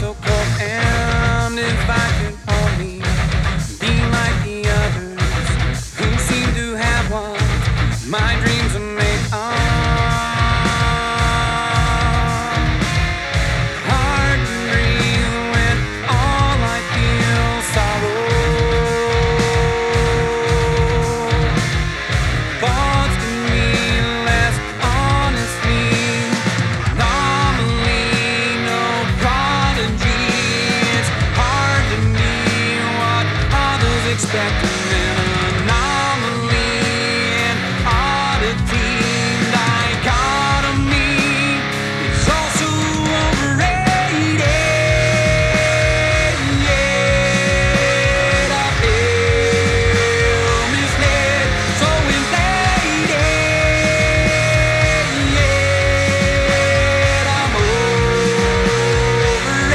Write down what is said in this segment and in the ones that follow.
so cold. And if I could only be like the others who seem to have what my dreams are made of. Hard to breathe when all I feel sorrow. Thoughts can be less honestly. Normally, no prodigy. It's hard to be what others expect. An anomaly, an oddity, dichotomy. It's also overrated. I feel misled, so inflated. I'm over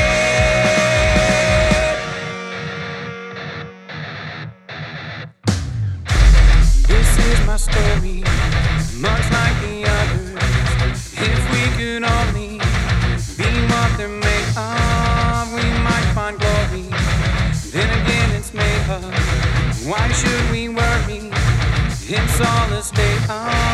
it. This is my story, much like the others. If we could only be what they're made of, we might find glory. Then again, it's made up. Why should we worry? It's all a state of